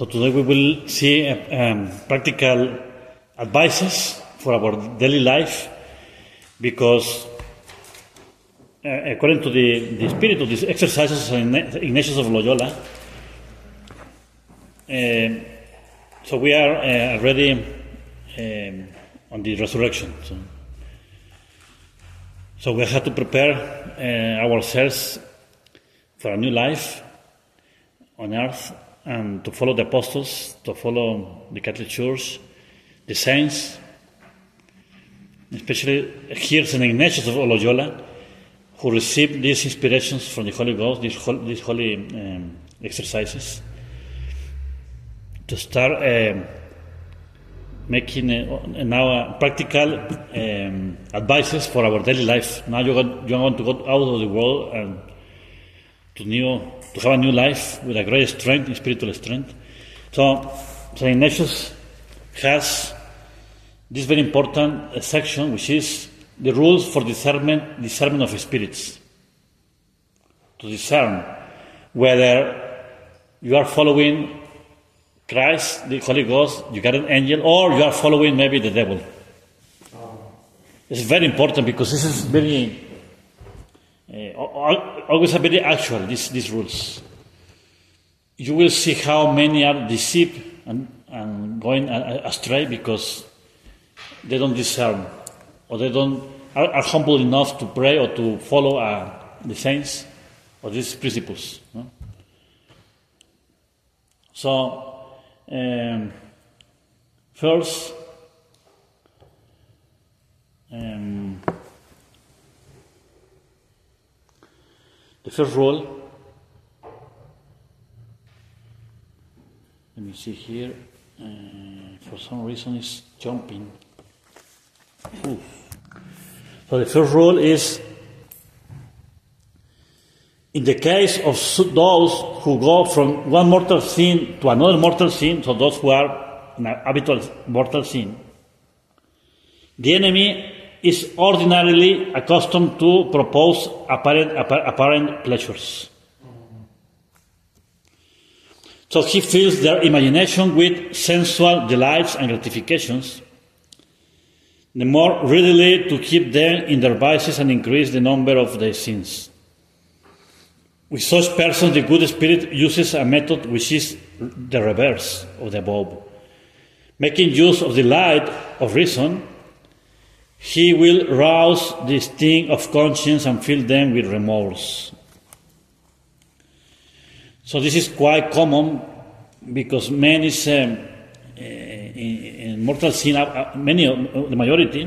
So today we will see practical advices for our daily life, because according to the spirit of these exercises of Ignatius of Loyola, so we are already on the resurrection. So we have to prepare ourselves for a new life on earth, and to follow the apostles, to follow the Catholic Church, the saints, especially here St. Ignatius of Loyola, who received these inspirations from the Holy Ghost, these holy exercises, to start making now practical advices for our daily life. Now you're going to go out of the world and to have a new life with a great strength, spiritual strength. So St. Ignatius has this very important section, which is the rules for discernment of spirits. To discern whether you are following Christ, the Holy Ghost, you got an angel, or you are following maybe the devil. It's very important, because this is very always very actual, these rules. You will see how many are deceived and going astray because they don't discern, or they are humble enough to pray or to follow the saints or these principles. No? So, first, the first rule, let me see here, for some reason it's jumping. Oof. So the first rule is, in the case of those who go from one mortal sin to another mortal sin, so those who are in a habitual mortal sin, the enemy is ordinarily accustomed to propose apparent pleasures. So he fills their imagination with sensual delights and gratifications, the more readily to keep them in their vices and increase the number of their sins. With such persons, the good spirit uses a method which is the reverse of the above. Making use of the light of reason, he will rouse the sting of conscience and fill them with remorse. So this is quite common, because man is in mortal sin, the majority,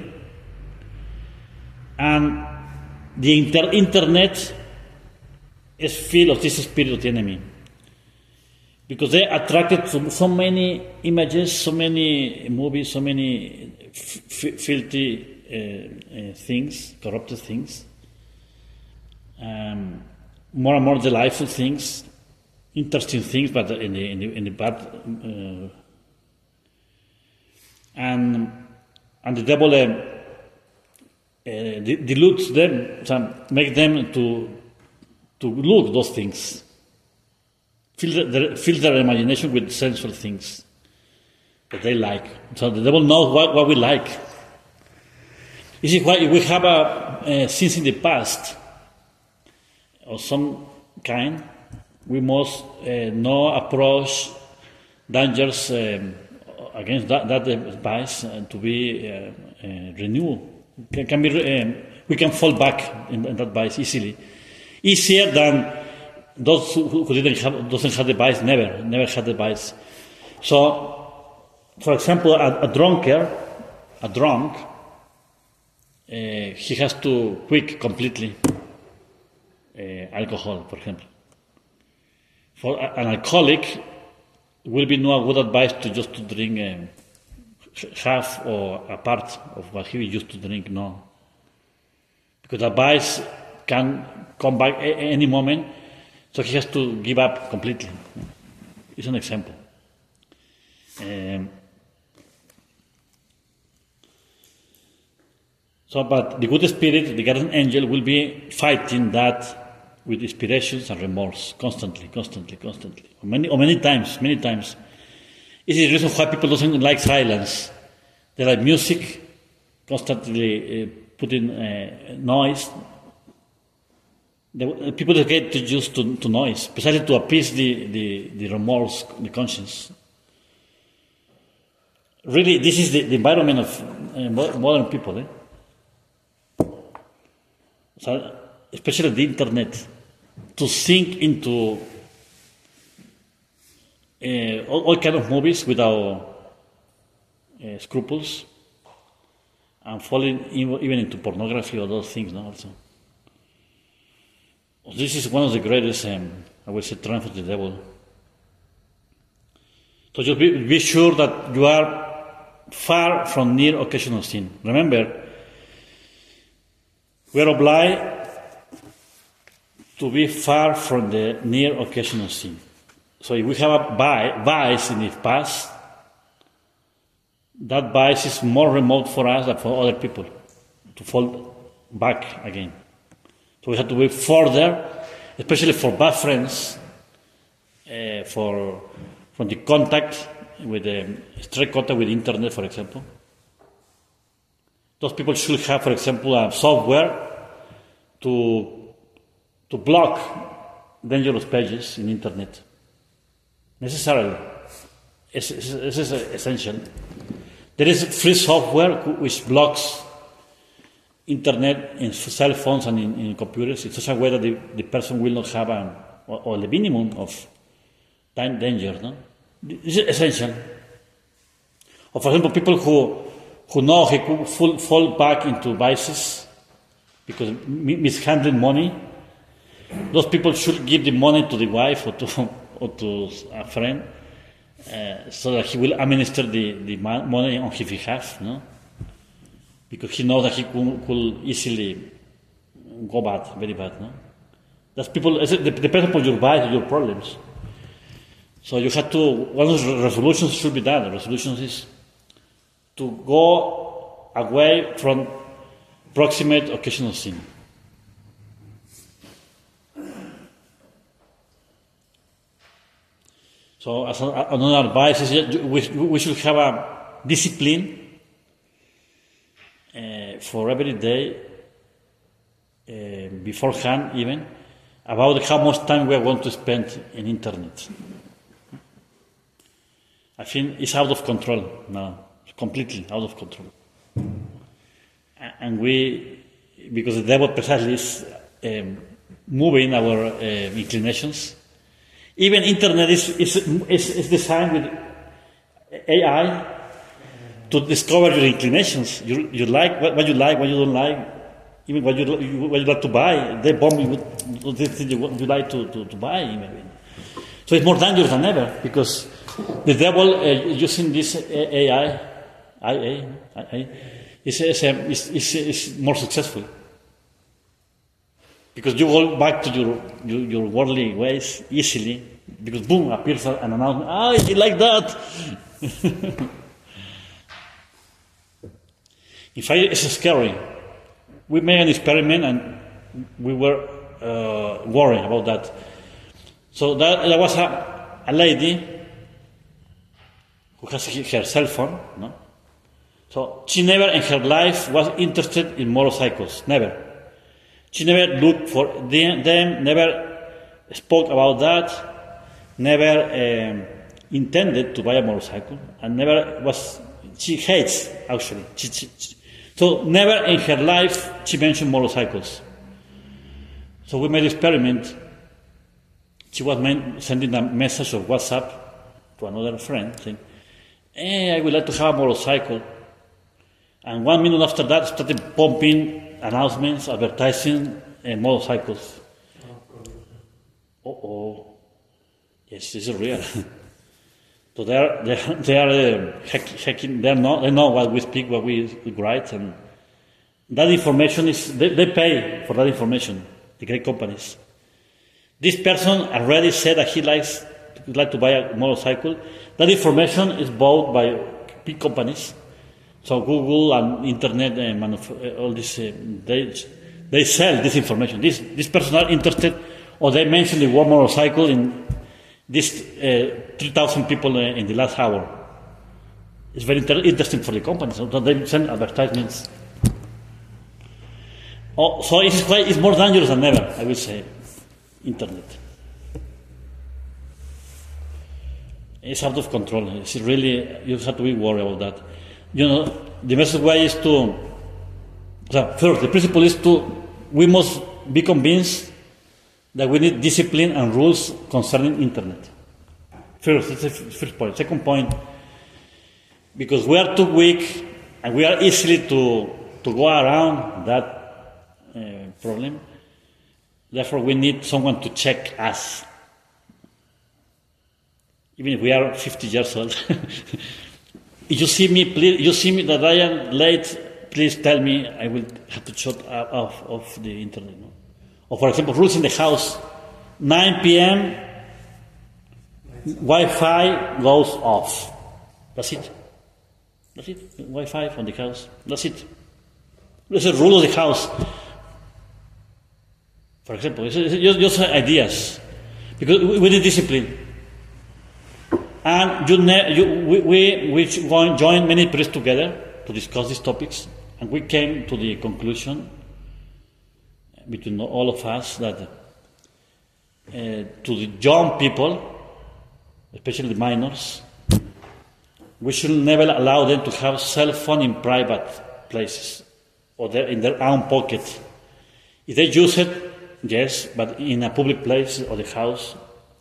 and the internet is full of this spirit of the enemy, because they are attracted to so many images, so many movies, so many filthy things, corrupted things, more and more delightful things, interesting things, but in the bad, and the devil dilutes them, so make them to look those things, fill their imagination with sensual things that they like. So the devil knows what we like. This is why if we have sins in the past of some kind, we must not approach dangers against that vice to be renewed. We can fall back in that vice easily. Easier than those who doesn't have the vice, never had the vice. So, for example, a drunk, he has to quit completely alcohol, for example. For an alcoholic, it will be no good advice to drink half or a part of what he used to drink, no. Because the vice can come back any moment, so he has to give up completely. It's an example. But the good spirit, the guardian angel, will be fighting that with inspirations and remorse, constantly, or many times. This is the reason why people don't like silence. They like music, constantly putting noise. People get used to noise, especially to appease the remorse, the conscience. Really, this is the environment of modern people. So, especially the internet, to sink into all kind of movies without scruples, and falling even into pornography or those things. No, also, this is one of the greatest, I would say, triumph of the devil. So just be sure that you are far from near occasional sin. Remember, we are obliged to be far from the near occasional sin. So if we have a vice in the past, that vice is more remote for us than for other people to fall back again. So we have to be further, especially for bad friends, from the contact with the straight contact with the internet, for example. Those people should have, for example, a software to block dangerous pages in the internet. Necessarily. This is essential. There is free software which blocks internet in cell phones and in computers in such a way that the person will not have or the minimum of danger. No? This is essential. Or for example, people who know he could fall back into vices because mishandling money, those people should give the money to the wife or to a friend so that he will administer the money on his behalf, no? Because he knows that he could easily go bad, very bad. No? That's people. The person for your vice, your problems. So you have to. One of the resolutions should be that. The resolution is to go away from proximate occasional sin. So as another advice is we should have a discipline for every day beforehand even about how much time we are going to spend in internet. I think it's out of control now, completely out of control. And because the devil precisely is moving our inclinations. Even internet is designed with AI to discover your inclinations. You like what you like, what you don't like, even what you like to buy. They bomb you with the thing you like to buy. Maybe. So it's more dangerous than ever because the devil using this AI is more successful. Because you go back to your worldly ways easily, because boom, appears an announcement, I like that. In fact, it's scary. We made an experiment and we were worried about that. So there was a lady who has her cell phone, no? So she never in her life was interested in motorcycles, never. She never looked for them, never spoke about that, never intended to buy a motorcycle, and never was. She hates, actually. So never in her life she mentioned motorcycles. So we made an experiment. She was sending a message of WhatsApp to another friend saying, hey, I would like to have a motorcycle. And 1 minute after that started pumping announcements, advertising motorcycles. Yes, this is real. So they are hacking. They know what we speak, what we write, and that information is. They pay for that information. The great companies. This person already said that he would like to buy a motorcycle. That information is bought by big companies. So Google and internet and all this, they sell this information. This person are interested, or they mention the word motorcycle These 3,000 people in the last hour. It's very interesting for the companies. So they send advertisements. Oh, so it's more dangerous than ever, I will say, internet. It's out of control. It's really, you have to be worried about that. The best way is to, first, the principle is we must be convinced that we need discipline and rules concerning internet. First, that's the first point. Second point, because we are too weak and we are easily to go around that problem, therefore we need someone to check us. Even if we are 50 years old. If you see me that I am late, please tell me. I will have to shut off the internet. No? Or for example, rules in the house: 9 p.m. Wi-Fi goes off. That's it. Wi-Fi on the house. That's it. There's a rule of the house. For example, it's just ideas, because we need discipline. And we joined many priests together to discuss these topics, and we came to the conclusion between all of us that to the young people, especially the minors, we should never allow them to have cell phone in private places or in their own pocket. If they use it, yes, but in a public place or the house.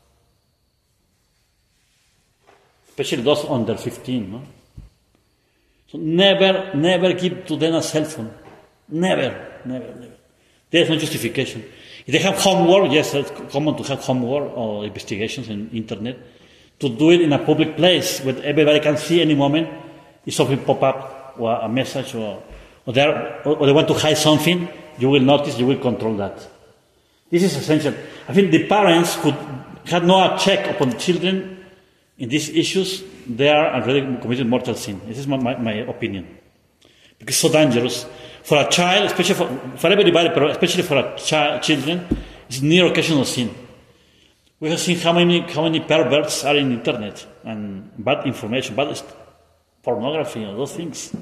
Especially those under 15, no? So never give to them a cell phone. Never. There's no justification. If they have homework, yes, it's common to have homework or investigations on the internet. To do it in a public place where everybody can see any moment, if something pop up or a message or they want to hide something, you will notice, you will control that. This is essential. I think the parents could have no check upon the children. In these issues, they are already committed mortal sin. This is my opinion. Because it's so dangerous. For a child, especially for everybody, but especially for children, it's near occasional sin. We have seen how many perverts are in the internet and bad information, bad pornography, and those things.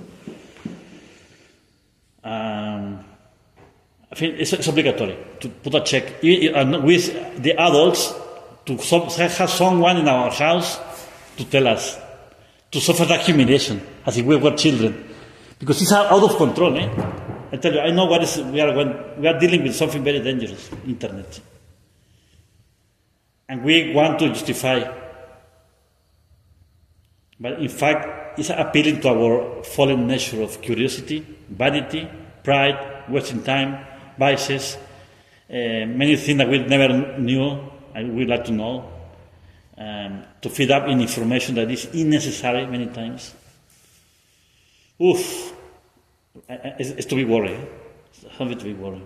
I think it's obligatory to put a check with the adults, to have someone in our house to tell us, to suffer that humiliation as if we were children, because it's out of control. I tell you, I know we are dealing with something very dangerous, internet, and we want to justify, but in fact, it's appealing to our fallen nature of curiosity, vanity, pride, wasting time, vices, many things that we never knew. I would like to know, to feed up in information that is unnecessary many times. It's to be worried. It's something to be worried.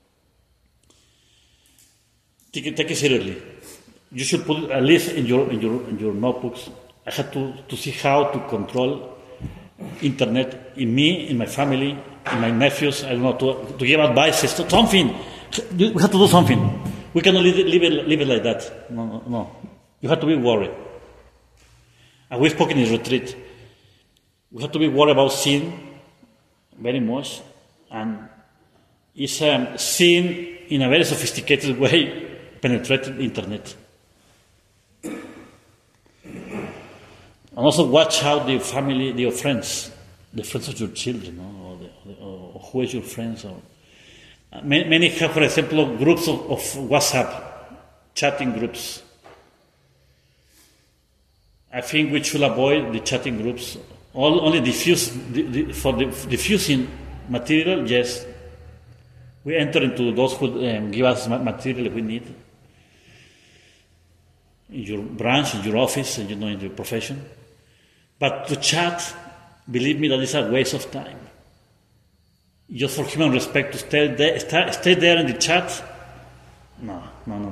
Take it seriously. You should put a list in your notebooks. I had to see how to control internet in me, in my family, in my nephews. I don't know, to give advice, something. We have to do something. We cannot leave it like that. No. You have to be worried. And we spoke in the retreat. We have to be worried about sin very much. And it's sin in a very sophisticated way penetrated the internet. And also watch how the family, your friends, the friends of your children, or who is your friends, or many have, for example, groups of WhatsApp, chatting groups. I think we should avoid the chatting groups. Only for the diffusing material, yes. We enter into those who give us material we need. In your branch, in your office, and in your profession. But to chat, believe me, that is a waste of time. Just for human respect, to stay there in the chat? No.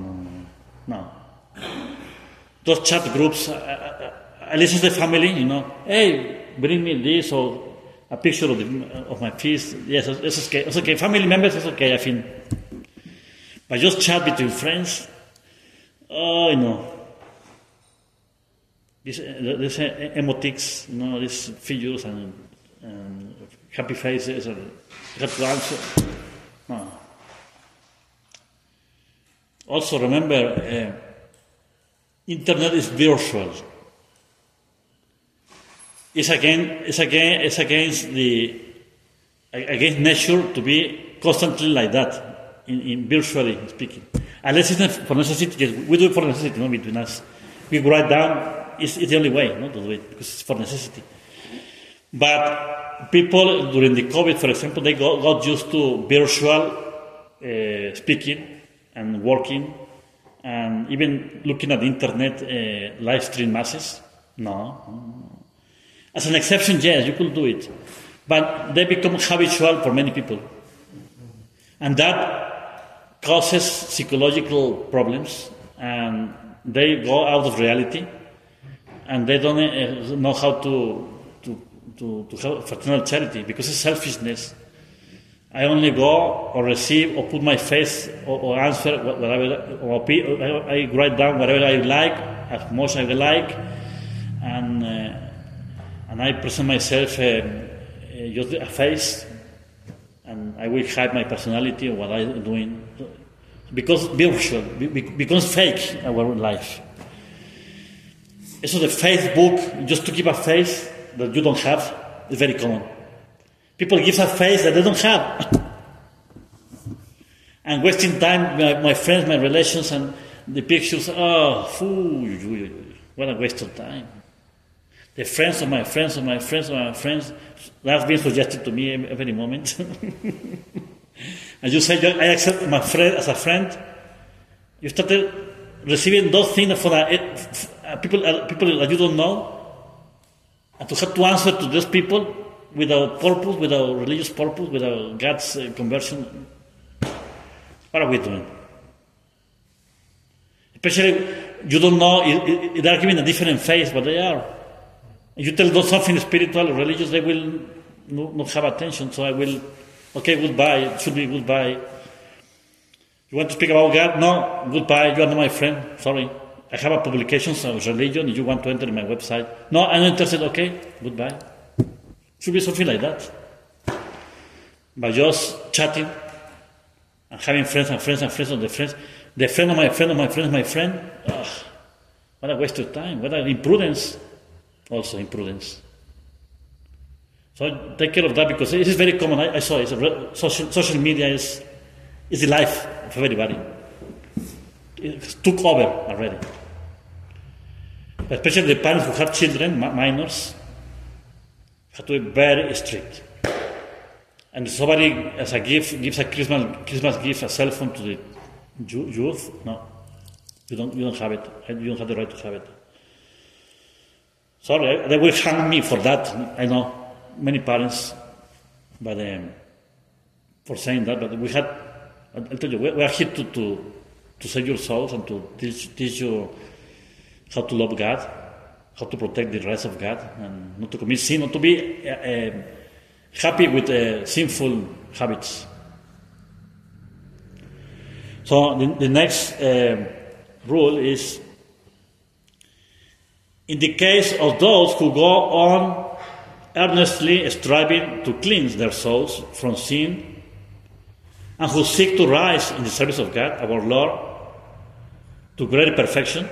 Those chat groups, at least as the family, hey, bring me this, or a picture of my feast. Yes, it's okay. It's okay. Family members, it's okay, I think. But just chat between friends, These emotics, these figures and happy faces, or you have to answer. No. Also remember, internet is virtual. It's against nature to be constantly like that, in virtually speaking. Unless it's for necessity, yes, we do it for necessity, between us. We write down. It's the only way, to do it, because it's for necessity. But people during the COVID, for example, they got used to virtual speaking and working, and even looking at the internet live stream masses. No. As an exception, yes, you could do it. But they become habitual for many people. And that causes psychological problems, and they go out of reality, and they don't know how to have fraternal charity, because it's selfishness. I only go or receive or put my face or answer whatever, or I write down whatever I like, as much as I like, and I present myself just a face, and I will hide my personality or what I'm doing, because virtual becomes fake our life. So the Facebook, just to keep a face that you don't have, is very common. People give a face that they don't have. And wasting time, my friends, my relations, and the pictures, what a waste of time. The friends of my friends of my friends of my friends, that's being suggested to me every moment. And you say, I accept my friend as a friend. You started receiving those things from people that you don't know, and to have to answer to those people without purpose, without religious purpose, without God's conversion. What are we doing? Especially, you don't know, they are giving a different face, but they are. If you tell them something spiritual or religious, they will not have attention, so I will, okay, goodbye, it should be goodbye. You want to speak about God? No, goodbye, you are not my friend, sorry. I have a publication of religion, if you want to enter my website. No, I'm not interested, okay, goodbye. Should be something like that. But just chatting and having friends and friends and friends of the friends. The friend of my friend of my friend of my friend. What a waste of time. What an imprudence. Also imprudence. So take care of that, because it is very common. I saw it. Social media is the life of everybody. It took over already. Especially the parents who have children, minors, have to be very strict. And if somebody, as a gift, gives a Christmas gift, a cell phone to the youth, no, you don't have it. You don't have the right to have it. Sorry, they will hang me for that. I know many parents, but for saying that. But we had, I'll tell you, we are here to save your souls and to teach you how to love God, how to protect the rights of God, and not to commit sin, not to be happy with sinful habits. So the next rule is, in the case of those who go on earnestly striving to cleanse their souls from sin, and who seek to rise in the service of God, our Lord, to greater perfection.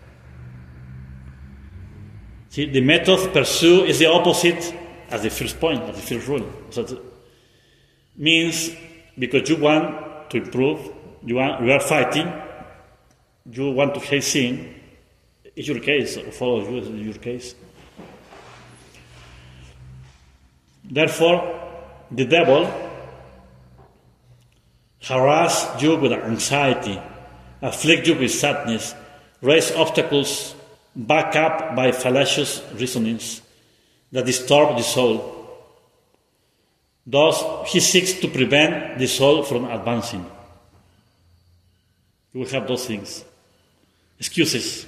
See, the method pursued is the opposite as the first point, as the first rule. So it means, because you want to improve, you are fighting, you want to hate sin, it's your case, or follow you is your case. Therefore, the devil harass you with anxiety, afflict you with sadness, raise obstacles, backed up by fallacious reasonings that disturb the soul. Thus, he seeks to prevent the soul from advancing. You will have those things. Excuses.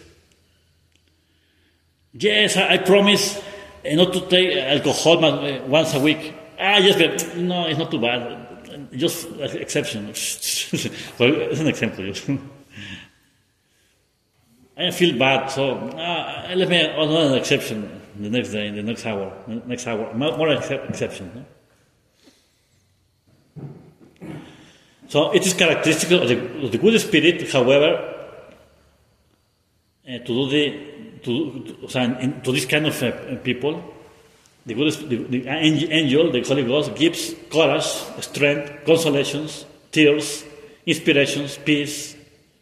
Yes, I promise not to take alcohol once a week. Yes, but no, it's not too bad. Just an exception. Well, it's an example. I feel bad, so let me another exception the next day, the next hour, more exception. No? So it is characteristic of the good spirit, however, to this kind of people, the angel, the Holy Ghost, gives courage, strength, consolations, tears, inspirations, peace.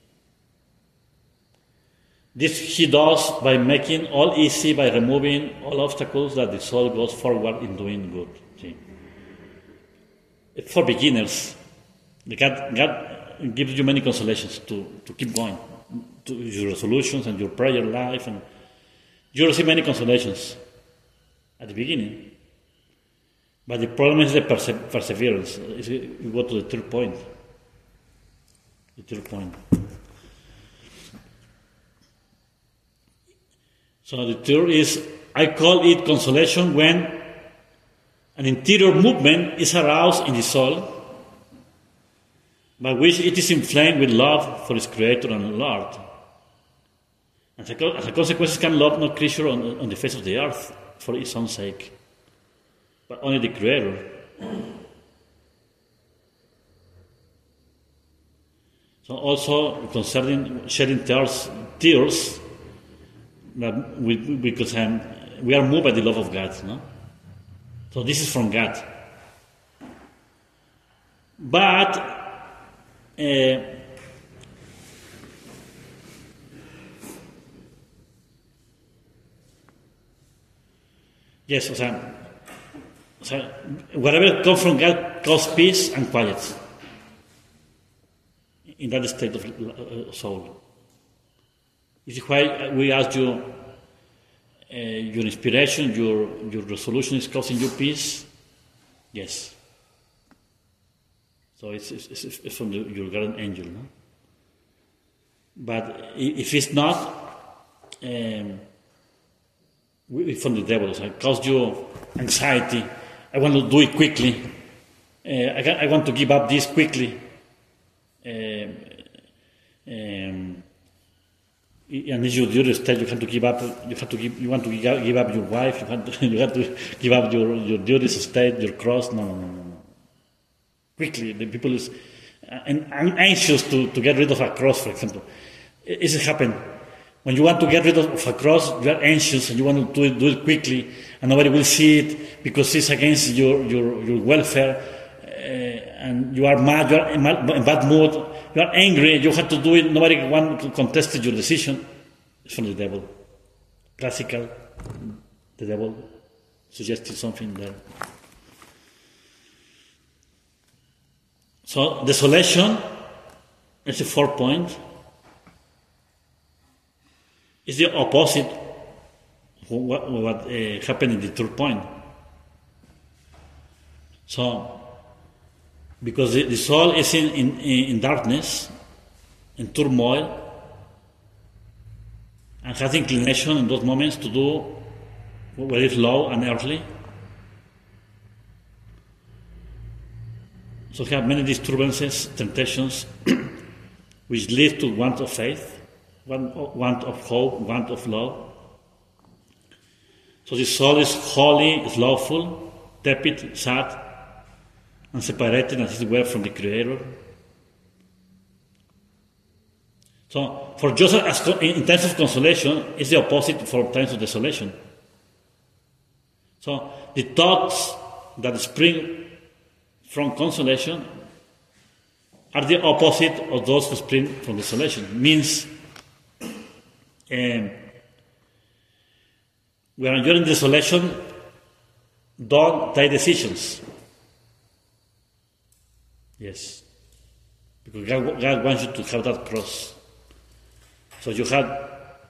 This he does by making all easy, by removing all obstacles that the soul goes forward in doing good. See? It's for beginners. God gives you many consolations to keep going, to your resolutions and your prayer life, and you receive many consolations at the beginning. But the problem is the perseverance. You go to the third point. So the third is, I call it consolation when an interior movement is aroused in the soul, by which it is inflamed with love for its Creator and Lord. As a consequence, can love no creature on the face of the earth for its own sake, but only the Creator. So also concerning shedding tears, because we are moved by the love of God. No? So this is from God. But yes, whatever comes from God causes peace and quiet in that state of soul. This is why we ask you, your inspiration, your resolution is causing you peace. Yes. So it's from your guardian angel, no? But if it's not, it's from the devil. It causes you anxiety. I want to do it quickly. I want to give up this quickly. And if you do this stage, you have to give up. You want to give up your wife. You have to give up your duties, state, your cross. No. Quickly, the people is anxious to get rid of a cross, for example. It happen when you want to get rid of a cross. You are anxious and you want to do it quickly, and nobody will see it because it's against your welfare, and you are mad. You are in bad mood. You are angry. You have to do it. Nobody want to contest your decision. It's from the devil. Classical. The devil suggested something there. So desolation is the fourth point. It's the opposite of what happened in the third point. So, because the soul is in darkness, in turmoil, and has inclination in those moments to do what is low and earthly. So we have many disturbances, temptations, which lead to want of faith, want of hope, want of love. So the soul is holy, slothful, tepid, sad, and separated as it were from the Creator. So for Joseph, in times of consolation, it's the opposite for times of desolation. So the thoughts that spring from consolation are the opposite of those who spring from desolation. Means when you're in desolation, don't take decisions. Yes. Because God wants you to have that cross. So you have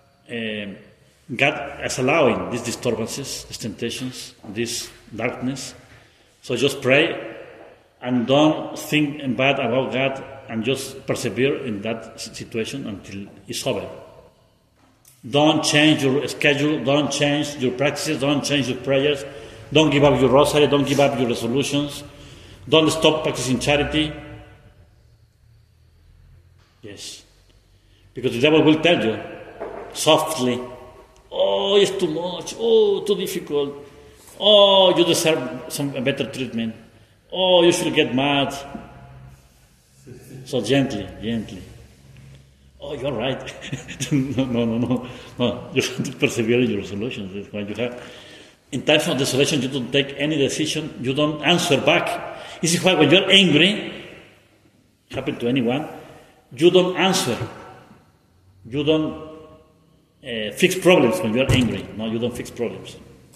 God is allowing these disturbances, these temptations, this darkness. So just pray and don't think bad about God, and just persevere in that situation until it's over. Don't change your schedule, don't change your practices, don't change your prayers, don't give up your rosary, don't give up your resolutions, don't stop practicing charity. Yes. Because the devil will tell you, softly. Oh, it's too much. Oh, too difficult. Oh, you deserve some better treatment. Oh, you should get mad. So gently. Oh, you're right. No. You have to persevere in your resolutions. That's why you have. In times of desolation, you don't take any decision. You don't answer back. This is why when you're angry, happen to anyone, you don't answer. You don't fix problems when you're angry. No, you don't fix problems.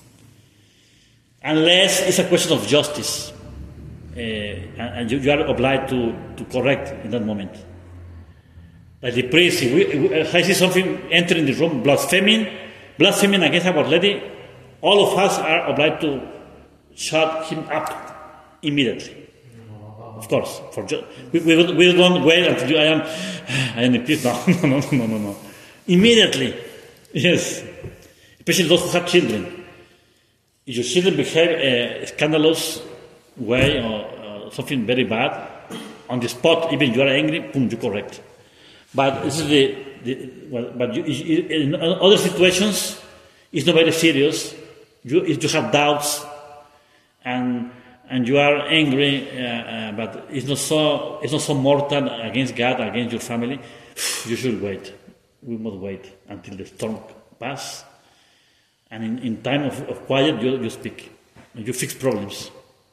Unless it's a question of justice. And you are obliged to correct in that moment. Like the priest, if I see something entering the room, blaspheming against Our Lady, all of us are obliged to shut him up immediately. Of course, we don't wait until I am in peace. No. Immediately, yes. Especially those who have children. If your children behave scandalous way or something very bad, on the spot, even you are angry, boom, you correct. But this is in other situations, it's not very serious. You have doubts, and you are angry, but it's not so mortal against God, against your family. You should wait. We must wait until the storm passes, and in time of quiet, you speak, and you fix problems.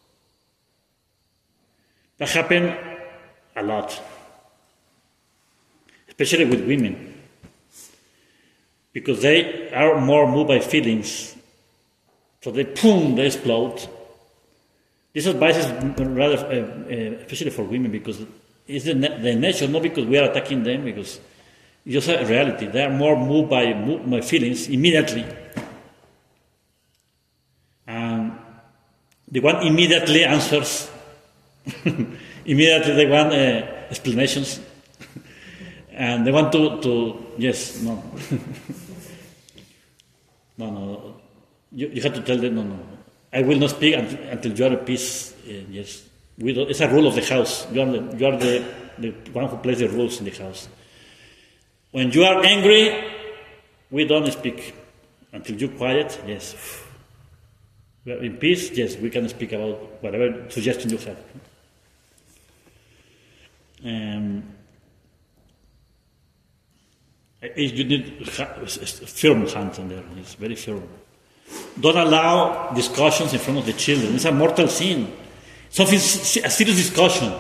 That happens a lot, especially with women, because they are more moved by feelings, so they explode. This advice is rather, especially for women, because it's the nature, not because we are attacking them, because it's just a reality. They are more moved by feelings immediately. And the one immediately answers. Immediately they want explanations. And they want to yes, no. No. You have to tell them, no. I will not speak until you are at peace. Yes. It's a rule of the house. You are the one who plays the rules in the house. When you are angry, we don't speak. Until you're quiet, yes. We are in peace, yes, we can speak about whatever suggestion you have. You need firm hands on there. It's very firm. Don't allow discussions in front of the children. It's a mortal sin. A serious discussion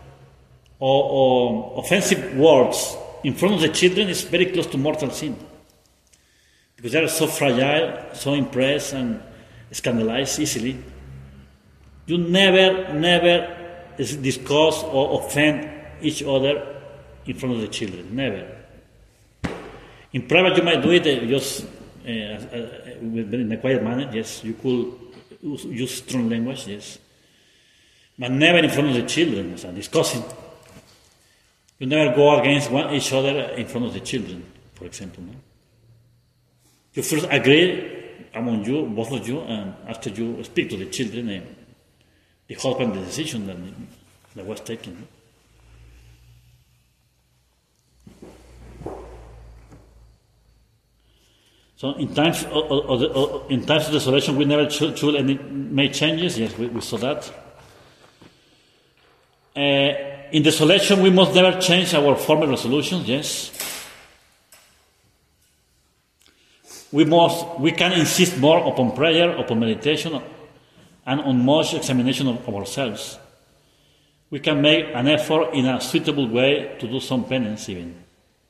or offensive words in front of the children is very close to mortal sin. Because they are so fragile, so impressed and scandalized easily. You never discuss or offend each other in front of the children. Never. In private, you might do it just in a quiet manner. Yes, you could use strong language. Yes, but never in front of the children. So discussing. You never go against each other in front of the children, for example. No? You first agree among you, both of you, and after you speak to the children, the husband, the decision that was taken. No? So in times of desolation, we never should make changes. Yes, we saw that. In desolation, we must never change our former resolutions. Yes, we can insist more upon prayer, upon meditation, and on much examination of ourselves. We can make an effort in a suitable way to do some penance even.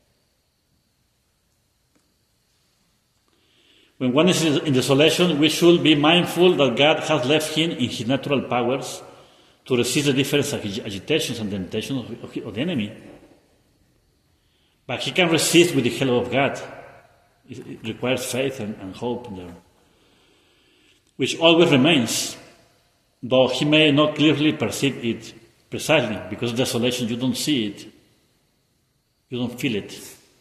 When one is in desolation, we should be mindful that God has left him in his natural powers to resist the different agitations and temptations of the enemy. But he can resist with the help of God. It requires faith and hope there, which always remains, though he may not clearly perceive it precisely, because of desolation you don't see it, you don't feel it.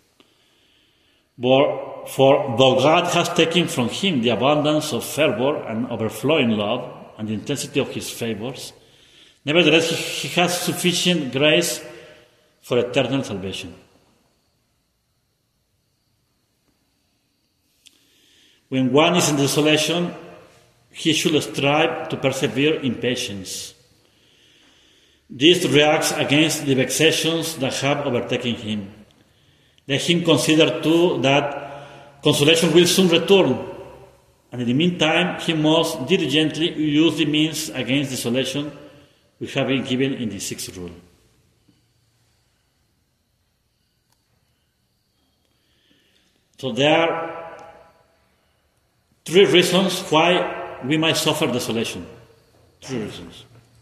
For though God has taken from him the abundance of fervor and overflowing love and the intensity of his favors, nevertheless he has sufficient grace for eternal salvation. When one is in desolation, he should strive to persevere in patience. This reacts against the vexations that have overtaken him. Let him consider too that consolation will soon return, and in the meantime he must diligently use the means against desolation which have been given in the sixth rule. So there are three reasons why we might suffer desolation. Three reasons.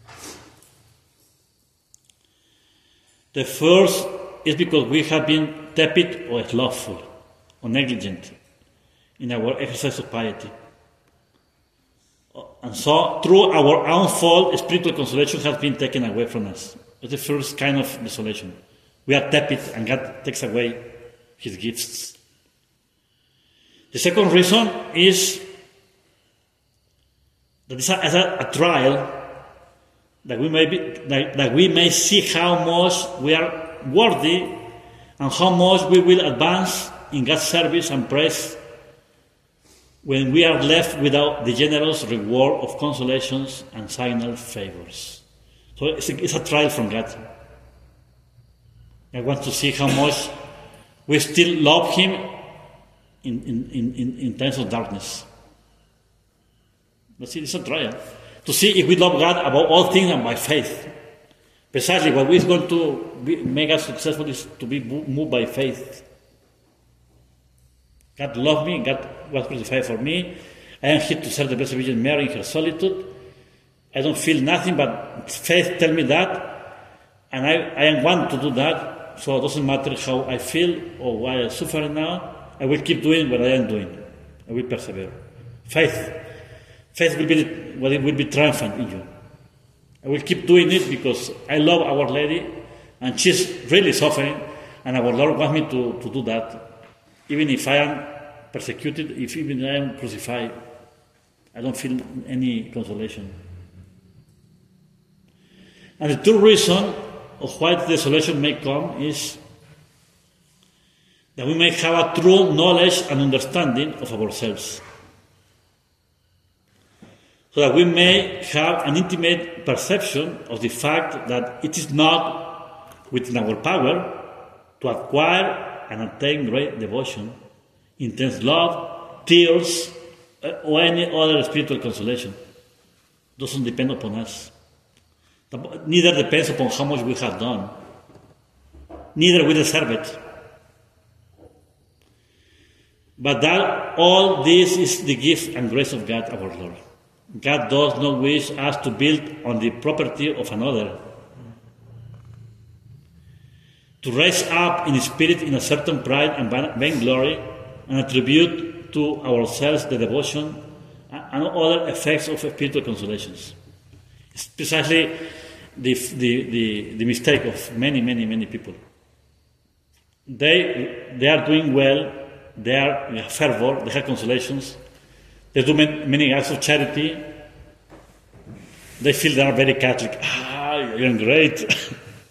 The first is because we have been tepid or slothful or negligent in our exercise of piety. And so, through our own fault, spiritual consolation has been taken away from us. It's the first kind of desolation. We are tepid and God takes away His gifts. The second reason is that it's a trial that we may see how much we are worthy and how much we will advance in God's service and praise when we are left without the generous reward of consolations and signal favors. So it's a trial from God. I want to see how much we still love Him in times of darkness. It's a trial. To see if we love God above all things and by faith. Precisely what is going to make us successful is to be moved by faith. God loved me, God was crucified for me. I am here to serve the Blessed Virgin Mary in her solitude. I don't feel nothing, but faith tells me that, and I want to do that, so it doesn't matter how I feel or why I'm suffering now. I will keep doing what I am doing. I will persevere. Faith will be triumphant in you. I will keep doing it because I love Our Lady, and she's really suffering, and our Lord wants me to do that. Even if I am persecuted, even if I am crucified, I don't feel any consolation. And the third reason of why the desolation may come is that we may have a true knowledge and understanding of ourselves. So that we may have an intimate perception of the fact that it is not within our power to acquire and attain great devotion, intense love, tears, or any other spiritual consolation. It doesn't depend upon us. Neither depends upon how much we have done. Neither we deserve it. But that all this is the gift and grace of God our Lord. God does not wish us to build on the property of another, to raise up in spirit in a certain pride and vainglory, and attribute to ourselves the devotion and other effects of spiritual consolations. It's precisely the mistake of many people. They are doing well, they have fervor, they have consolations, they do many acts of charity, they feel they are very Catholic. You're great.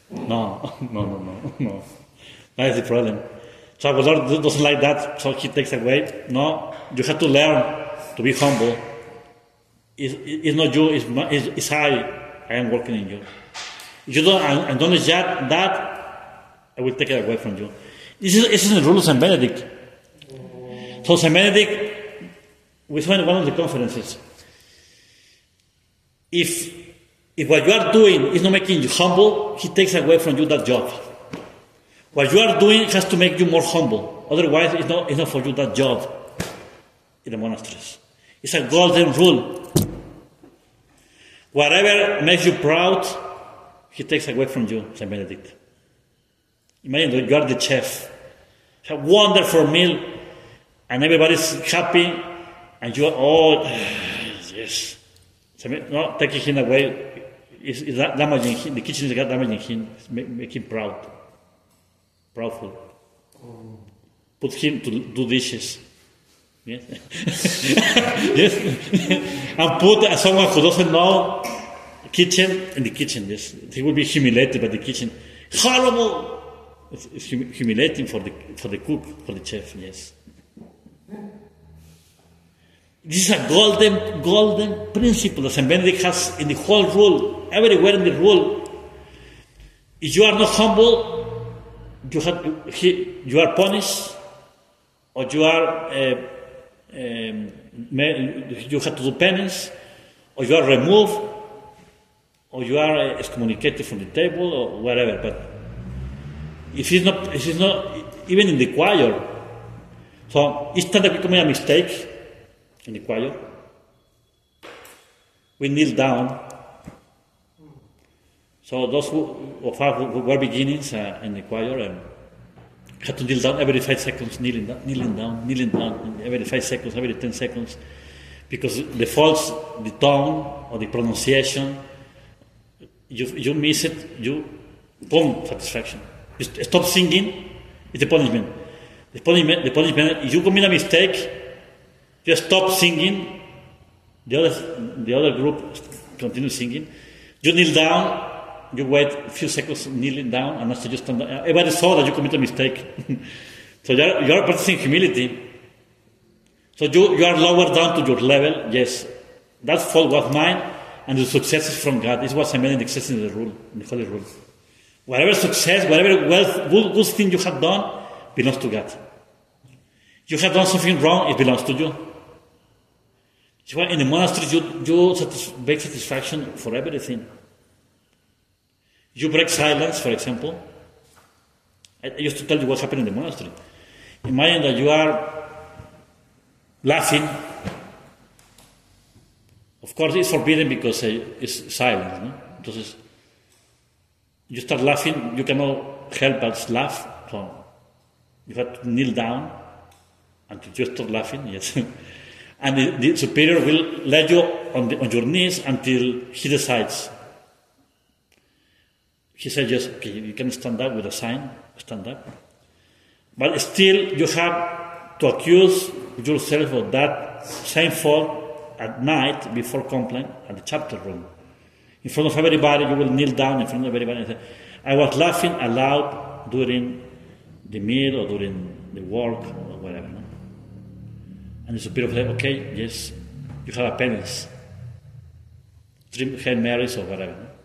No. That is the problem. So our Lord doesn't like that, so He takes away. No, you have to learn to be humble. It's not you, it's I am working in you. If you don't acknowledge that, I will take it away from you. This is the rule of St. Benedict. So St. Benedict, we saw in one of the conferences, if what you are doing is not making you humble, He takes away from you that job. What you are doing has to make you more humble. Otherwise, it's not for you that job in the monasteries. It's a golden rule. Whatever makes you proud, He takes away from you, St. Benedict. Imagine that you are the chef. It's a wonderful meal, and everybody's happy, and you are, yes. No, taking him away is damaging him. The kitchen is damaging him, make him proudful. Put him to do dishes. Yes. Yes. And put someone who doesn't know kitchen in the kitchen. Yes. He will be humiliated by the kitchen. Horrible. It's humiliating for the cook, for the chef. Yes. This is a golden principle that Saint Benedict has in the whole rule, everywhere in the rule. If you are not humble, you are punished, or you have to do penance, or you are removed, or you are excommunicated from the table, or whatever. But if it's not even in the choir, so each time that we commit a mistake in the choir, we kneel down. So those of us who were beginnings in the choir had to kneel down every 5 seconds, kneeling down, every 5 seconds, every 10 seconds, because the faults, the tone or the pronunciation, you miss it, boom, satisfaction. You stop singing, it's a punishment. The punishment, if you commit a mistake, just stop singing, the other group continue singing, you kneel down, you wait a few seconds kneeling down, and after you stand up, everybody saw that you commit a mistake. So you are practicing humility. So you are lower down to your level, yes. That fault was mine, and the success is from God. This is what Saint Benedict says in the Holy Rule. Whatever success, whatever wealth, good thing you have done, belongs to God. You have done something wrong, it belongs to you. So in the monastery, you make satisfaction for everything. You break silence, for example. I used to tell you what happened in the monastery. Imagine that you are laughing. Of course, it's forbidden because it's silence. No? Entonces, you start laughing, you cannot help but laugh. So you have to kneel down until you stop laughing. Yes, and the superior will let you on your knees until he decides. He said, yes, okay, you can stand up with a sign, stand up. But still, you have to accuse yourself of that same fault at night before complaint at the chapter room. In front of everybody, you will kneel down in front of everybody and say, I was laughing aloud during the meal or during the work or whatever. No? And the superior will say, okay, yes, you have a penance. 3 Hail Marys or whatever. No?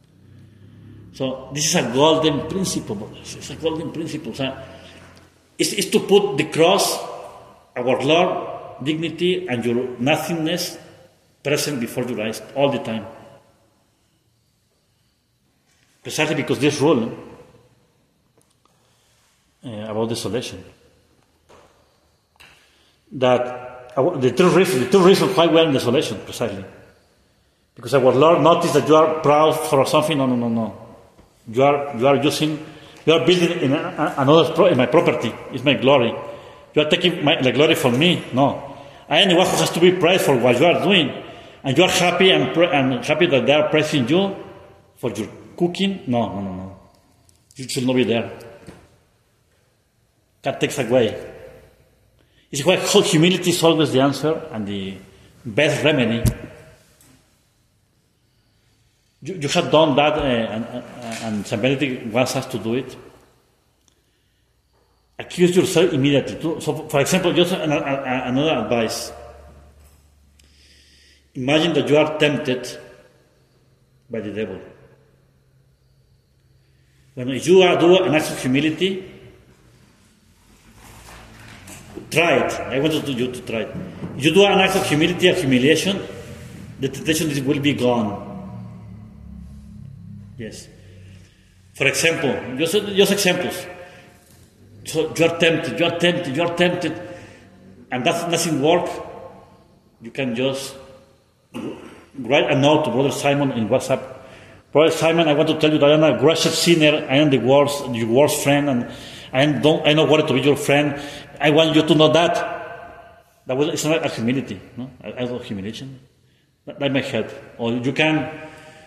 So this is a golden principle. It's a golden principle. So it's to put the cross, our Lord, dignity, and your nothingness present before your eyes all the time. Precisely because this rule about desolation. That the true reason why we are in desolation, precisely. Because our Lord noticed that you are proud for something. No. You are building in in my property. It's my glory. You are taking the glory from me. No, I am the one who has to be praised for what you are doing, and you are happy and happy that they are praising you for your cooking. No. You should not be there. God takes away. It's why humility is always the answer and the best remedy. You have done that, and Saint Benedict wants us to do it. Accuse yourself immediately. So, for example, just another advice. Imagine that you are tempted by the devil. When you do an act of humility, try it. I want you to try it. If you do an act of humility and humiliation, the temptation will be gone. Yes. For example, just examples. So you are tempted, and that doesn't work. You can just write a note to Brother Simon in WhatsApp. Brother Simon, I want to tell you that I am a gracious sinner. I am your worst friend, and I don't want to be your friend. I want you to know that. It's not a humility, no? A humiliation. That might help. Or you can.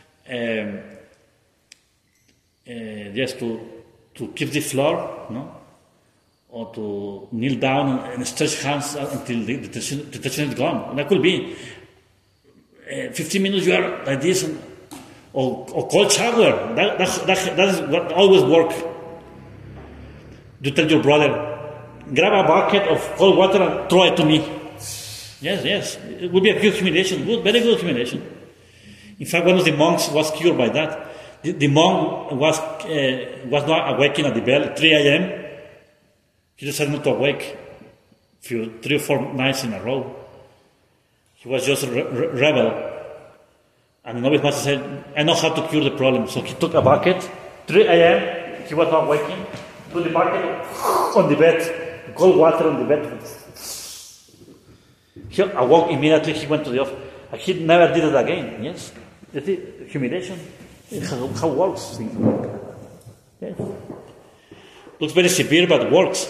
Just to keep the floor, no? Or to kneel down and stretch hands until the tension is gone. And that could be 15 minutes you are like this, or cold shower. That is what always works. You tell your brother, grab a bucket of cold water and throw it to me. Yes. It would be a good humiliation. Good, very good humiliation. In fact, one of the monks was cured by that. The monk was not awaking at the bell at 3 a.m. He decided not to awake for 3 or 4 nights in a row. He was just a rebel. And the novice master said, I know how to cure the problem. So he took a bucket, 3 a.m., he was not waking, put the bucket on the bed, cold water on the bed. He awoke immediately, he went to the office. And he never did it again, yes? That's it, humiliation. How works things work. Yes. Looks very severe, but works.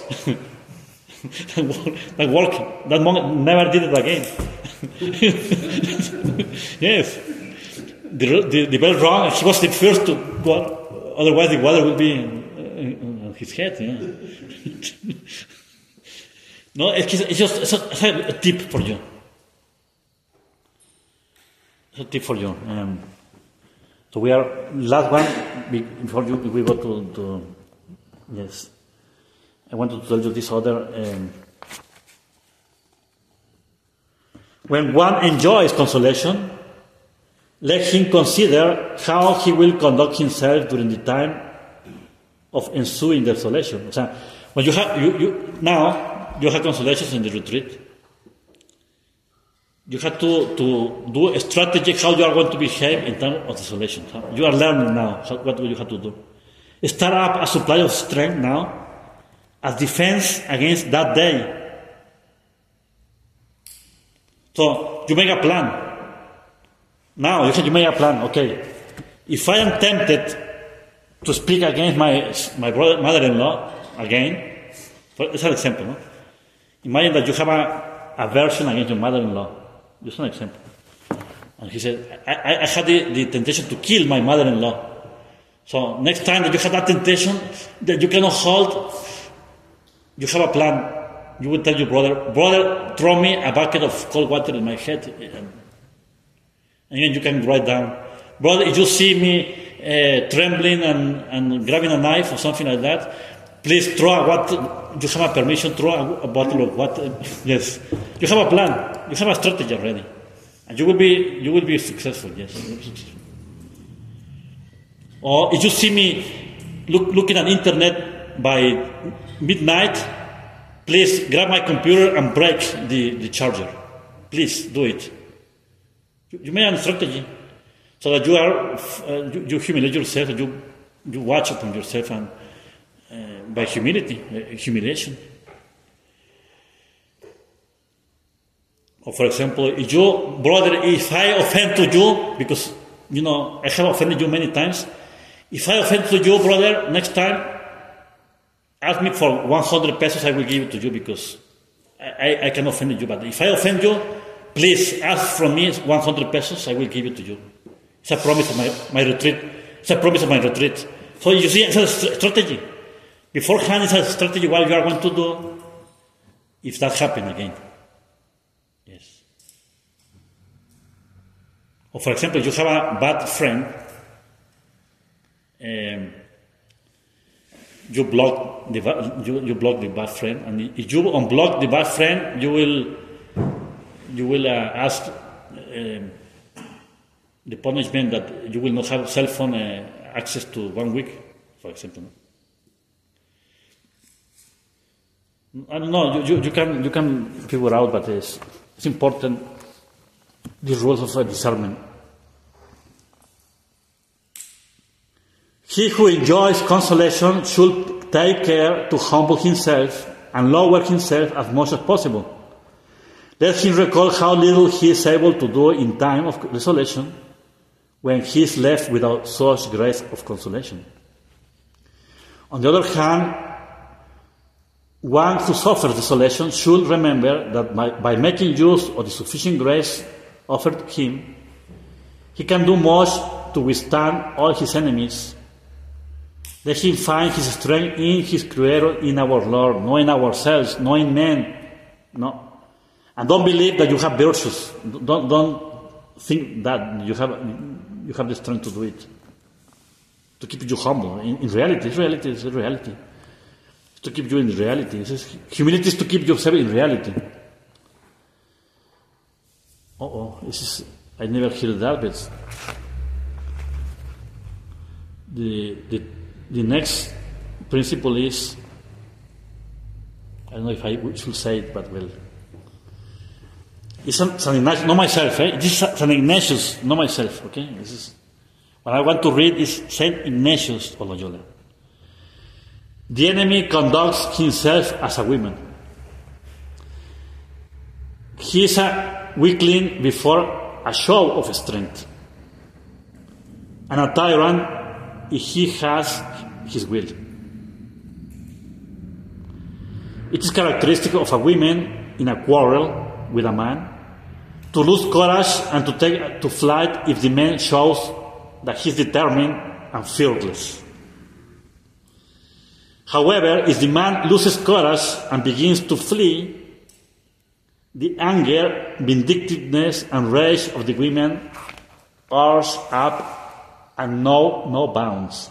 That worked. That monk never did it again. Yes. The bell rang, and he was the first to go out. Otherwise, the water would be on his head. Yeah. No, it's just a tip for you. It's a tip for you. So we are last one before we go to yes. I wanted to tell you this other. When one enjoys consolation, let him consider how he will conduct himself during the time of ensuing desolation. So when you have now you have consolations in the retreat, you have to do a strategy how you are going to behave in terms of desolation. You are learning now what you have to do. Start up a supply of strength now as defense against that day. So you make a plan. Now you make a plan. Okay, if I am tempted to speak against my mother-in-law again, it's an example. No? Imagine that you have a aversion against your mother-in-law. Just an example. And he said, I had the temptation to kill my mother-in-law. So next time that you have that temptation that you cannot hold, you have a plan. You will tell your brother, throw me a bucket of cold water in my head. And then you can write down, brother, if you see me trembling and grabbing a knife or something like that, please throw a water. You have a permission, throw a bottle of water. Yes. You have a plan. You have a strategy already. And you will be successful, yes. Or if you see me looking at internet by midnight, please grab my computer and break the charger. Please do it. You make a strategy so that you humiliate yourself, and you watch upon yourself and by humiliation. Or for example, if I offend to you, because I have offended you many times, if I offend to you, brother, next time ask me for 100 pesos, I will give it to you because I can offend you. But if I offend you, please ask from me 100 pesos, I will give it to you. It's a promise of my retreat. It's a promise of my retreat. So you see, it's a strategy. Beforehand, it's a strategy what you are going to do if that happens again. Yes. Or for example, you have a bad friend, you block the bad friend, and if you unblock the bad friend, you will ask the punishment that you will not have cell phone access to 1 week, for example. I don't know. You can figure out, but it's important. The rules of discernment. He who enjoys consolation should take care to humble himself and lower himself as much as possible. Let him recall how little he is able to do in time of desolation when he is left without such grace of consolation. On the other hand, one who suffers desolation should remember that by making use of the sufficient grace offered to him, he can do much to withstand all his enemies. Let him find his strength in his Creator, in our Lord, not in ourselves, not in men. No. And don't believe that you have virtues. Don't think that you have the strength to do it. To keep you humble. In reality, it's reality. To keep you in reality. Humility is to keep yourself in reality. I never heard that, but the next principle is, I don't know if I should say it, but well, it's St. Ignatius, not myself, this is St. Ignatius, not myself, okay? This is, what I want to read is St. Ignatius of Loyola. The enemy conducts himself as a woman. He is a weakling before a show of strength, and a tyrant if he has his will. It is characteristic of a woman in a quarrel with a man to lose courage and to take to flight if the man shows that he is determined and fearless. However, if the man loses courage and begins to flee, the anger, vindictiveness, and rage of the women arch up and know no bounds.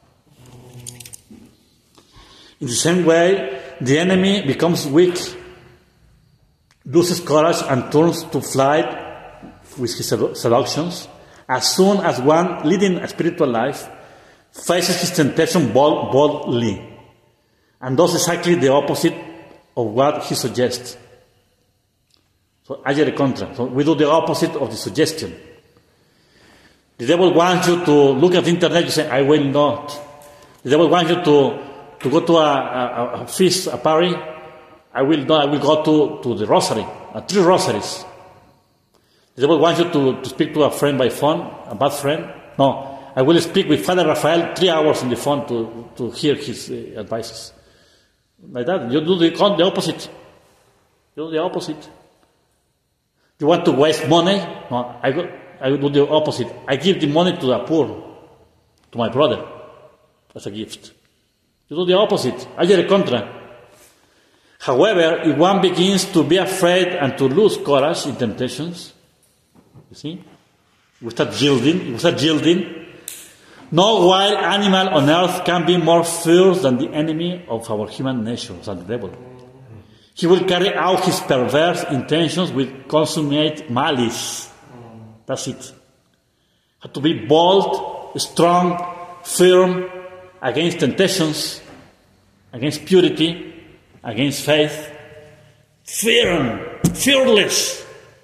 In the same way, the enemy becomes weak, loses courage, and turns to flight with his seductions as soon as one leading a spiritual life faces his temptation boldly, and does exactly the opposite of what he suggests. So, agere contra. So, we do the opposite of the suggestion. The devil wants you to look at the internet, you say, I will not. The devil wants you to go to a feast, a party. I will not. I will go to the rosary, 3 rosaries. The devil wants you to speak to a friend by phone, a bad friend. No, I will speak with Father Raphael 3 hours on the phone to hear his advices. Like that, you do the opposite. You do the opposite. You want to waste money? No, I will do the opposite. I give the money to the poor, to my brother, as a gift. You do the opposite. Agere contra. However, if one begins to be afraid and to lose courage in temptations, you see, we start yielding. No wild animal on earth can be more fierce than the enemy of our human nature, than the devil. He will carry out his perverse intentions with consummate malice. That's it. Have to be bold, strong, firm against temptations, against purity, against faith. Firm, fearless.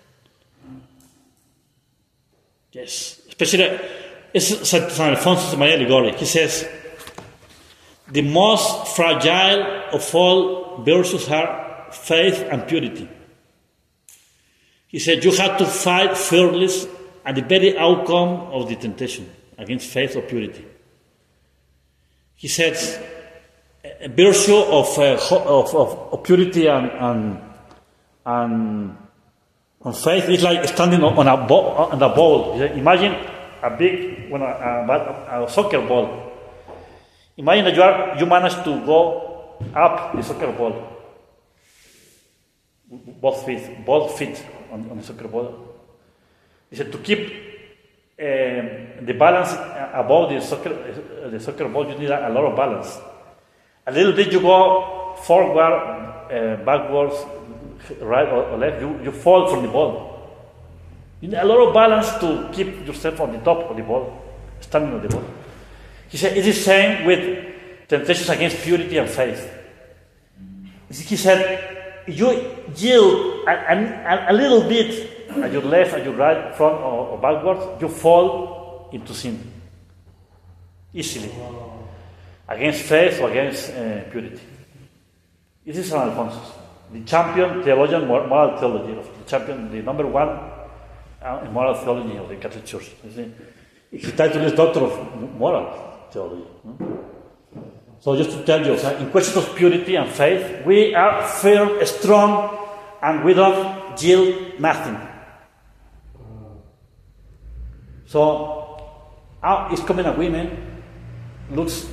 Yes, especially St. Alphonsus Maria Ligori. He says, the most fragile of all virtues are faith and purity. He said, you have to fight fearless at the very outcome of the temptation against faith or purity. He says, a virtue of purity and faith is like standing on a ball. Imagine a soccer ball. Imagine that you manage to go up the soccer ball. Both feet on the soccer ball. He said to keep the balance above the soccer ball, you need a lot of balance. A little bit you go forward, backwards, right or left, you fall from the ball. You need a lot of balance to keep yourself on the top of the ball, standing on the ball. He said it is the same with temptations against purity and faith. He said, you yield a little bit at your left, at your right, front or backwards, you fall into sin easily against faith or against purity. This is St. Alphonsus, the champion theologian, moral theology, the number one in moral theology of the Catholic Church. His title is Doctor of Moral Theology. So just to tell you, in questions of purity and faith, we are firm, strong, and we don't yield nothing. So, it's coming a woman, looks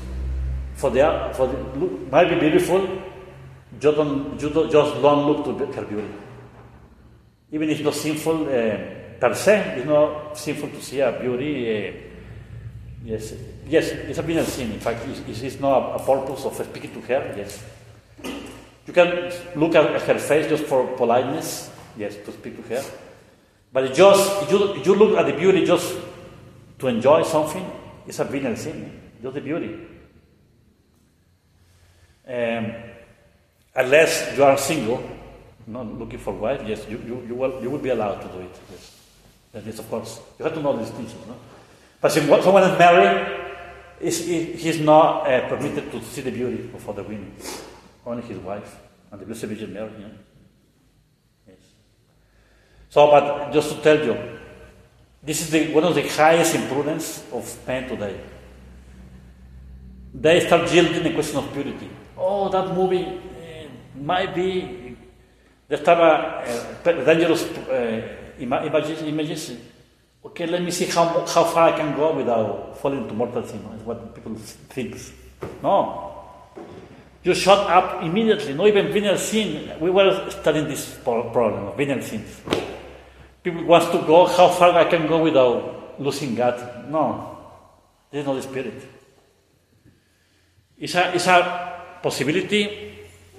might be beautiful, you just don't look to her beauty. Even if it's not sinful per se, it's not sinful to see a beauty. Yes, it's a been a sin. In fact, it's not a purpose of speaking to her. Yes, you can look at her face just for politeness. Yes, to speak to her. But you look at the beauty just to enjoy something, it's a venial sin, just the beauty. Unless you are single, not looking for a wife, yes, you will be allowed to do it. Yes. That is, of course. You have to know the distinctions, no? But if someone is married, he's not permitted to see the beauty of other women. Only his wife and the Blessed Virgin Mary. Yeah? Yes. So, but just to tell you, this is one of the highest imprudence of men today. They start yielding the question of purity. Oh, that movie might be. They start dangerous images. Okay, let me see how far I can go without falling into mortal sin. Is what people think. No. You shut up immediately. Not even venial sin. We were studying this problem of venial sins. People want to go how far I can go without losing God. No. This is not the Spirit. It's a possibility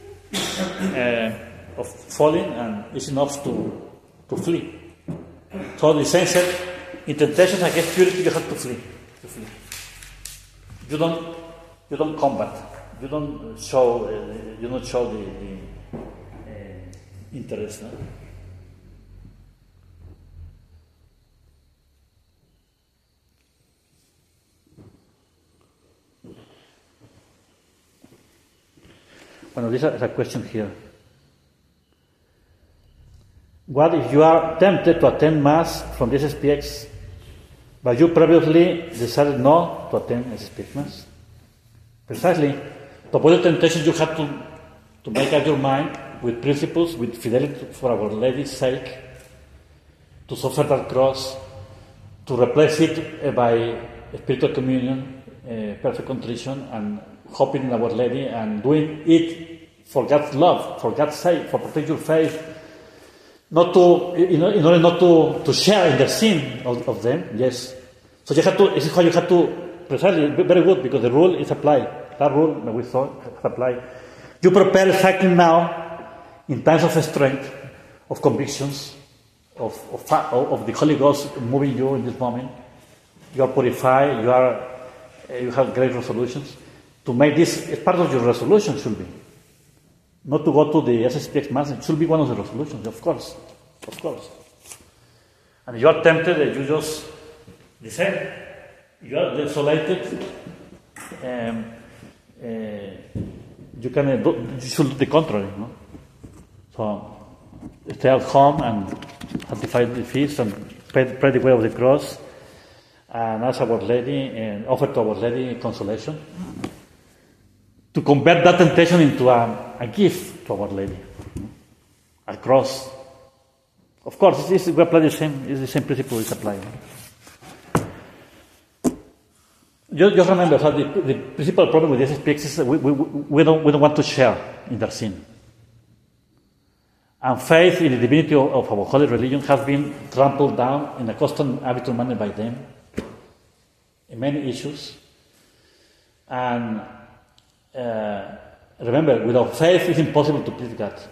of falling, and it's enough to flee. So the sense that in temptations against purity you have to flee. You don't combat. You don't show the interest. No? Well, this is a question here. What if you are tempted to attend Mass from this SPX, but you previously decided not to attend SPX Mass? Precisely. To avoid the temptation, you have to make up your mind with principles, with fidelity for Our Lady's sake, to suffer that cross, to replace it by spiritual communion, perfect contrition, and hoping in Our Lady, and doing it for God's love, for God's sake, for protect your faith. Not to, in order not to share in the sin of them, yes. So you have to, this is how you have to, precisely, very good, because the rule is applied. That rule that we saw is applied. You prepare exactly now, in times of strength, of convictions, of the Holy Ghost moving you in this moment. You are purified, you have great resolutions. To make this, as part of your resolution should be. Not to go to the SSPX Mass, it should be one of the resolutions, of course. And if you are tempted, you just descend. You are desolated. You should do the contrary. No? So, stay at home and sanctify the feast and pray the way of the cross, and ask Our Lady and offer to Our Lady consolation. To convert that temptation into a gift to Our Lady, a cross. Of course, we apply the same principle is applied. Just remember that the principal problem with this SPX is that we don't want to share in their sin. And faith in the divinity of our holy religion has been trampled down in a constant arbitrary manner by them in many issues. And remember, without faith it's impossible to please God.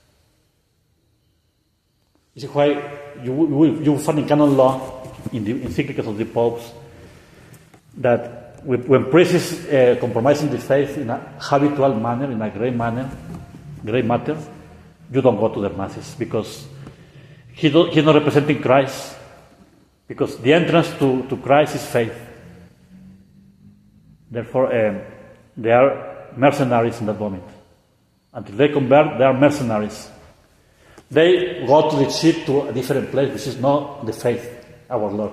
This is why you will find in canon law, in the encyclicals of the popes, that when priest is compromising the faith in a habitual manner, in a grave matter, you don't go to the masses, because he's not representing Christ, because the entrance to Christ is faith. Therefore, they are mercenaries in that moment. Until they convert, they are mercenaries. They go to the ship to a different place, which is not the faith, our Lord.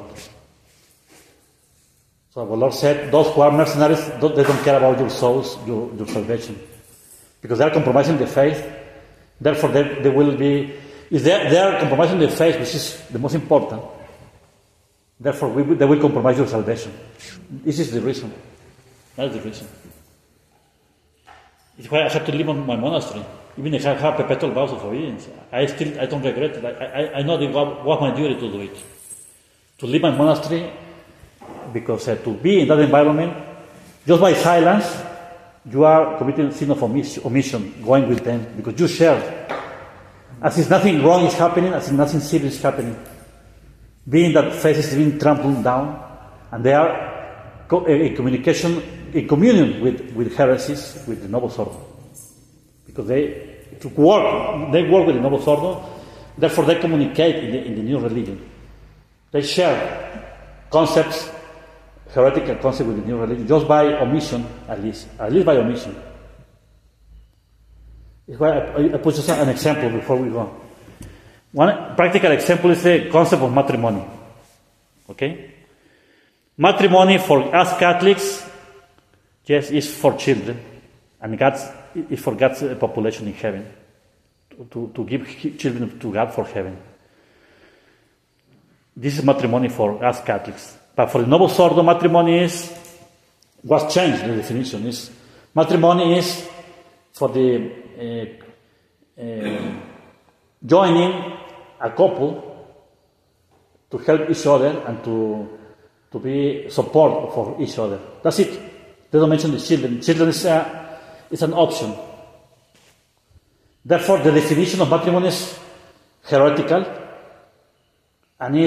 So our Lord said, those who are mercenaries, they don't care about your souls, your salvation. Because they are compromising the faith. Therefore, they will be, if they are compromising the faith, which is the most important, therefore they will compromise your salvation. This is the reason. That's the reason. It's why I have to live on my monastery. Even if I have perpetual vows of obedience, I don't regret it. I know it was my duty to do it. To leave my monastery, because to be in that environment, just by silence, you are committing sin of omission, going with them, because you share. As if nothing wrong is happening, as if nothing serious is happening. being that faith is being trampled down, and they are in communion with heresies, with the Novus Ordo, because they work with the Novus Ordo, therefore they communicate in the new religion. They share concepts, heretical concepts with the new religion, just by omission, at least by omission. It's why I put just an example before we go. One practical example is the concept of matrimony. Okay? Matrimony for us Catholics, yes, is for children, and is for God's population in heaven, to give children to God for heaven. This is matrimony for us Catholics. But for the Novus Ordo, matrimony was changed, the definition is, matrimony is for the joining a couple to help each other and to be support for each other. That's it. They don't mention the children. Children is an option. Therefore, the definition of matrimony is heretical, and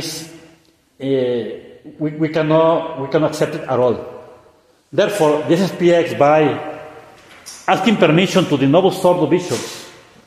we cannot accept it at all. Therefore, this SPX, by asking permission to the Novus Ordo bishops,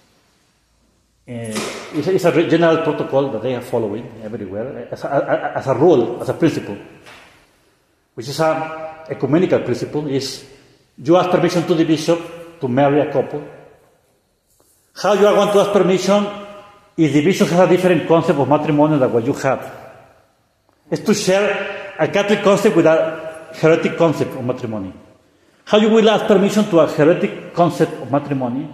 it's a general protocol that they are following everywhere as a rule, as a principle, which is a ecumenical principle. Is you ask permission to the bishop to marry a couple. How you are going to ask permission if the bishop has a different concept of matrimony than what you have? It's to share a Catholic concept with a heretic concept of matrimony. How you will ask permission to a heretic concept of matrimony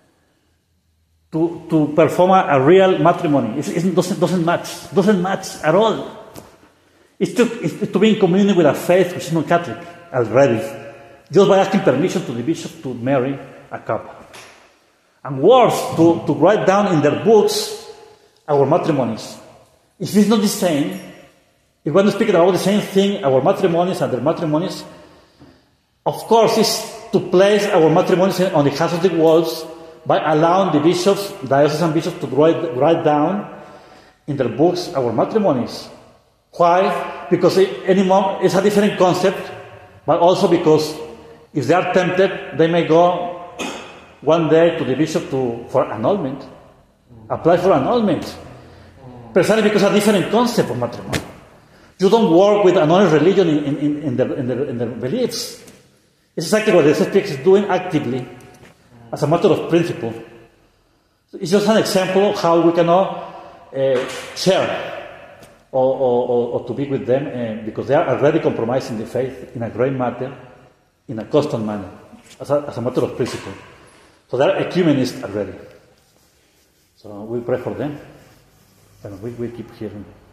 to perform a real matrimony? It doesn't match at all. It's to be in communion with a faith which is not Catholic already, just by asking permission to the bishop to marry a couple. And worse, to write down in their books our matrimonies. If it's not the same, if we're not speaking about the same thing, our matrimonies and their matrimonies, of course, it's to place our matrimonies on the Catholic walls by allowing the bishops, diocesan bishops, to write down in their books our matrimonies. Why? Because it's a different concept, but also because if they are tempted, they may go one day to the bishop for annulment, apply for annulment, precisely because it's a different concept of matrimony. You don't work with another religion in their beliefs. It's exactly what the SPX is doing actively, as a matter of principle. It's just an example of how we cannot share or to be with them because they are already compromising the faith in a great matter, in a constant manner, as a matter of principle. So they are ecumenists already. So we pray for them, and we keep hearing.